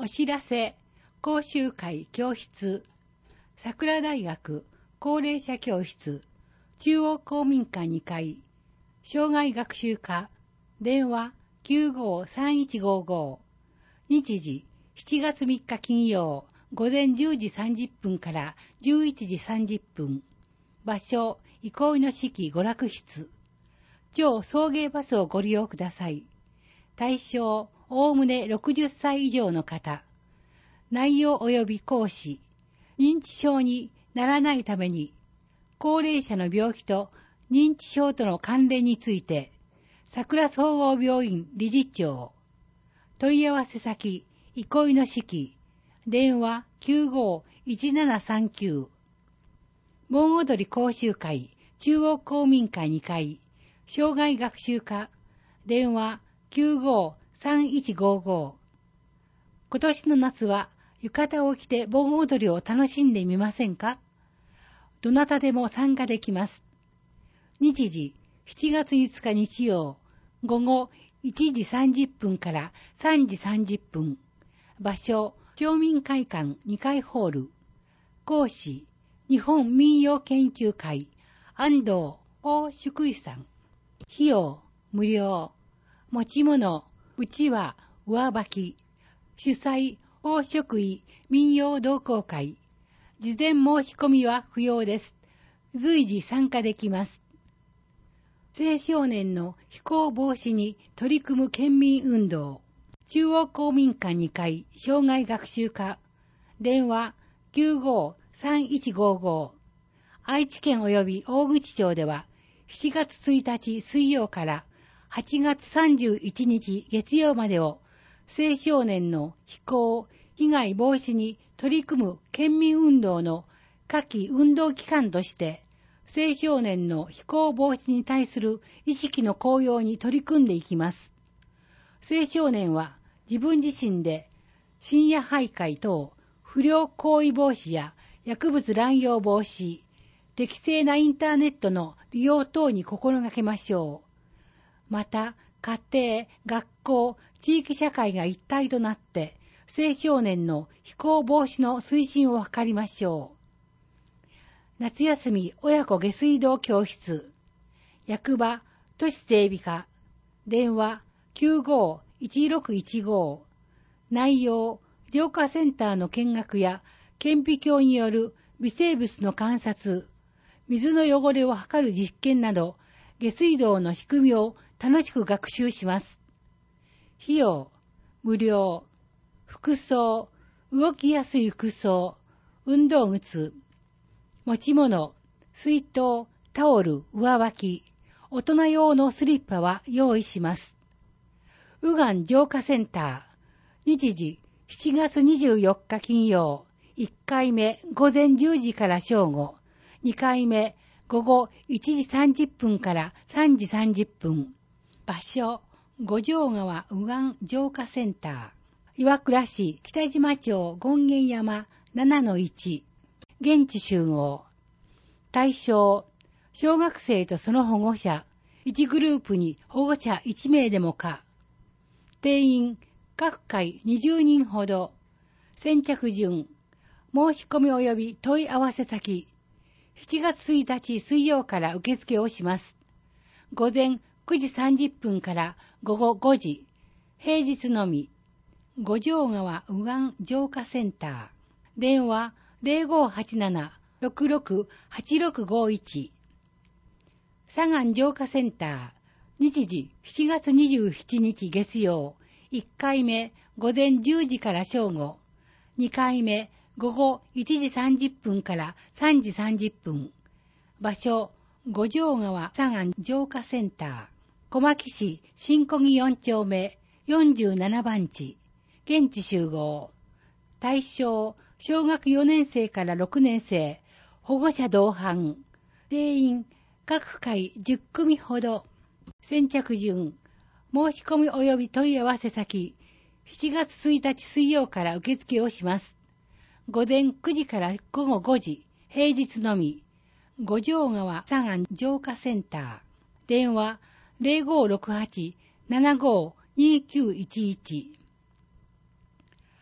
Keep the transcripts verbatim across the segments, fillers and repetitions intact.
お知らせ、講習会教室、桜大学高齢者教室、中央公民館にかい、障害学習課、電話 きゅうごーさんいちごーごー、日時しちがつみっか金曜、午前じゅうじさんじゅっぷんからじゅういちじさんじゅっぷん、場所、憩いの式娯楽室、超送迎バスをご利用ください。対象、おおむねろくじゅっさい以上の方。内容及び講師、認知症にならないために、高齢者の病気と認知症との関連について、桜総合病院理事長、問い合わせ先、憩いの式、電話 きゅうごーいちななさんきゅう、盆踊り講習会、中央公民館にかい、障害学習課、電話 きゅうごーさんいちごーごー。今年の夏は浴衣を着て盆踊りを楽しんでみませんか？どなたでも参加できます。日時しちがついつか日曜、午後いちじさんじゅっぷんからさんじさんじゅっぷん。場所、町民会館にかいホール。講師、日本民謡研究会、安藤大祝医さん。費用、無料。持ち物、うちわ、上履き。主催、大祝医民謡同好会。事前申し込みは不要です。随時参加できます。青少年の非行防止に取り組む県民運動。中央公民館にかい障害学習課。電話 きゅうごーさんいちごーごー。愛知県及び大口町ではしちがつついたち水曜からはちがつさんじゅういちにち月曜までを青少年の非行、被害防止に取り組む県民運動の夏季運動期間として青少年の非行防止に対する意識の向揚に取り組んでいきます。青少年は自分自身で深夜徘徊等不良行為防止や薬物乱用防止、適正なインターネットの利用等に心がけましょう。また、家庭、学校、地域社会が一体となって青少年の非行防止の推進を図りましょう。夏休み親子下水道教室、役場、都市整備課、電話 きゅうごーいちろくいちごー。内容、浄化センターの見学や顕微鏡による微生物の観察、水の汚れを測る実験など、下水道の仕組みを楽しく学習します。費用、無料。服装、動きやすい服装、運動靴。持ち物、水筒、タオル、上履き。大人用のスリッパは用意します。右岸浄化センター。日時、しちがつにじゅうよっか金曜。いっかいめ午前じゅうじから正午。にかいめ午後いちじさんじゅっぷんからさんじさんじゅっぷん。場所、五条川右岸浄化センター。岩倉市北島町権現山 ななのいち。現地集合。対象、小学生とその保護者。いちグループに保護者いちめいでもか。定員、各回にじゅうにんほど。先着順。申し込み及び問い合わせ先。しちがつついたち水曜から受付をします。午前くじさんじゅっぷんから午後ごじ。平日のみ。五条川右岸浄化センター。電話 ゼロごーはちなな ろくろく はちろくごいち。左岸浄化センター。日時しちがつにじゅうしちにち月曜。いっかいめ午前じゅうじから正午。にかいめ午後いちじさんじゅっぷんからさんじさんじゅっぷん。場所、五条川左岸浄化センター。小牧市新小木よんちょうめよんじゅうななばんち。現地集合。対象、小学よねんせいからろくねんせい。保護者同伴。定員、各回じゅっくみほど。先着順。申し込み及び問い合わせ先。しちがつついたち水曜から受付をします。午前くじから午後ごじ。平日のみ。五条川左岸浄化センター。電話 ゼロごーろくはち ななごーにきゅういちいち。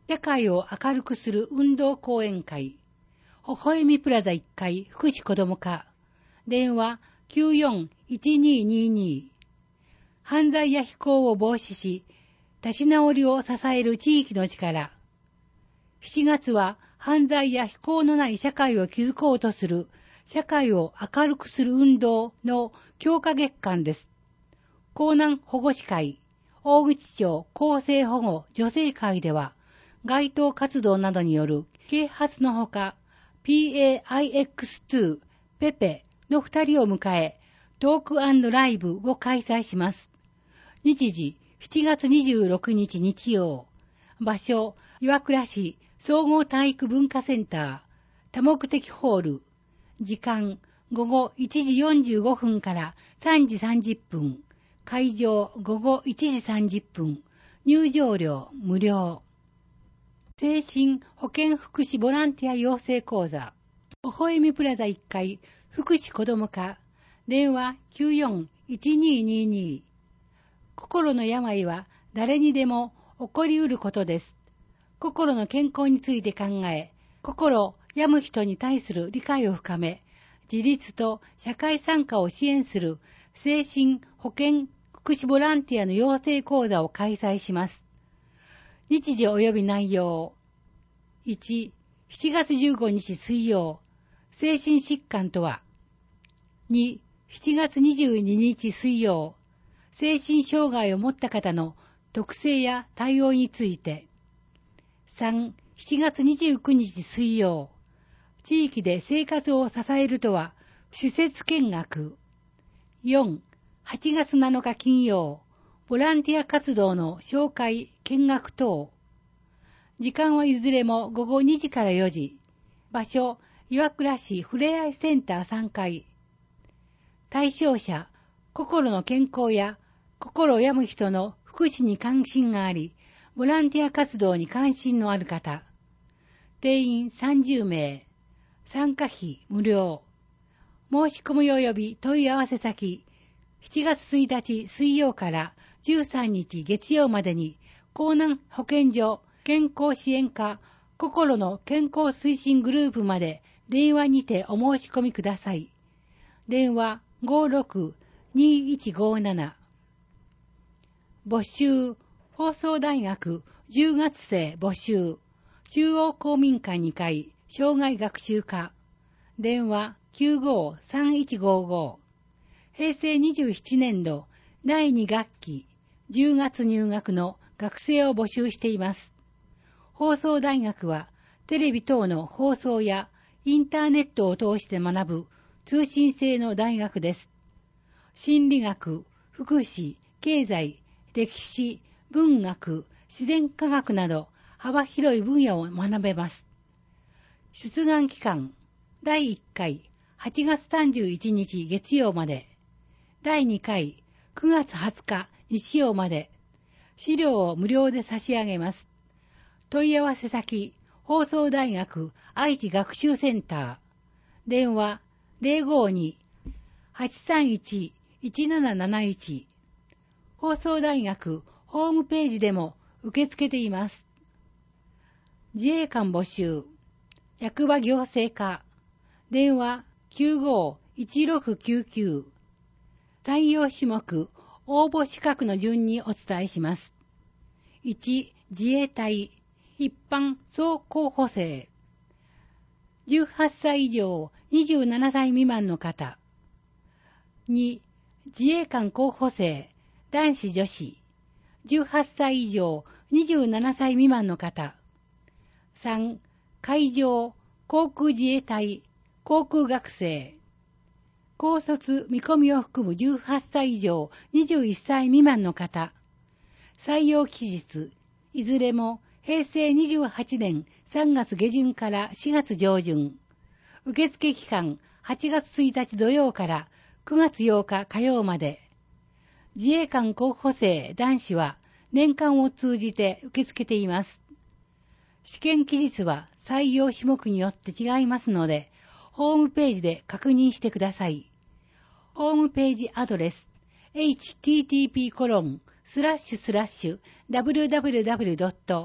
社会を明るくする運動講演会、ほほえみプラザいっかい福祉子ども課、電話 きゅうよんいちにーにーにー、犯罪や非行を防止し、立ち直りを支える地域の力。しちがつは犯罪や非行のない社会を築こうとする社会を明るくする運動の強化月間です。江南保護司会、大口町厚生保護女性会では、街頭活動などによる啓発のほか、ピーエーアイエックスツー、ペペの二人を迎え、トーク&ライブを開催します。日時、しちがつにじゅうろくにち日曜。場所、岩倉市総合体育文化センター、多目的ホール。時間、午後いちじよんじゅうごふんからさんじさんじゅっぷん。会場、午後いちじさんじゅっぷん。入場料、無料。精神保健福祉ボランティア養成講座。ほほえみプラザいっかい福祉子ども課。電話 きゅうよんいちにーにーにー。心の病は誰にでも起こりうることです。心の健康について考え、心病む人に対する理解を深め、自立と社会参加を支援する精神保健福祉ボランティアの養成講座を開催します。日時及び内容。いち、しちがつじゅうごにち水曜、精神疾患とは。に、しちがつにじゅうににち水曜、精神障害を持った方の特性や対応について。さん、しちがつにじゅうくにち水曜、地域で生活を支えるとは、施設見学。よん、はちがつなのか金曜、ボランティア活動の紹介、見学等。時間はいずれもごごにじからよじ。場所、岩倉市ふれあいセンターさんがい。対象者、心の健康や心を病む人の福祉に関心があり、ボランティア活動に関心のある方。定員さんじゅうめい。参加費無料。申し込み及び問い合わせ先、しちがつついたち水曜からじゅうさんにち月曜までに、江南保健所健康支援課心の健康推進グループまで電話にてお申し込みください。電話 ごーろくにーいちごーなな。募集、放送大学じゅうがつ生募集、中央公民館にかい障害学習課。電話 きゅうごーさんいちごーごー。へいせいにじゅうななねんどだいに学期じゅうがつ入学の学生を募集しています。放送大学はテレビ等の放送やインターネットを通して学ぶ通信制の大学です。心理学、福祉、経済、歴史、文学、自然科学など幅広い分野を学べます。出願期間、だいいっかいはちがつさんじゅういちにち月曜まで、だいにかいくがつはつか日曜まで、資料を無料で差し上げます。問い合わせ先、放送大学愛知学習センター。電話 ゼロごーにーはちさんいちいちなななないち。放送大学ホームページでも受け付けています。自衛官募集。役場行政課。電話 きゅうごーいちろくきゅうきゅう。採用種目、応募資格の順にお伝えします。いち、自衛隊。一般総候補生。じゅうはっさい以上にじゅうななさい未満の方。に、自衛官候補生、男子女子。じゅうはっさい以上にじゅうななさい未満の方。さん、海上、航空自衛隊、航空学生。高卒見込みを含むじゅうはっさい以上にじゅういっさい未満の方。採用期日、いずれもへいせいにじゅうはちねんさんがつげじゅんからしがつじょうじゅん。受付期間はちがつついたち土曜からくがつようか火曜まで。自衛官候補生男子は年間を通じて受け付けています。試験期日は採用種目によって違いますので、ホームページで確認してください。ホームページアドレス エイチティーティーピーコロンスラッシュスラッシュダブリューダブリューダブリュードット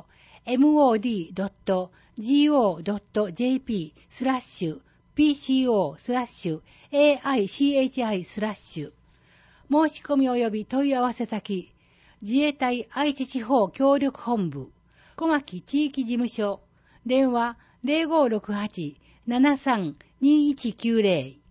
エムオーディードットジーオードットジェーピー スラッシュ ピーシーオー スラッシュ エーアイシーエイチアイ スラッシュ。申し込み及び問い合わせ先、自衛隊愛知地方協力本部、小牧地域事務所、電話 ゼロごろくはち ななさん にいちきゅうゼロ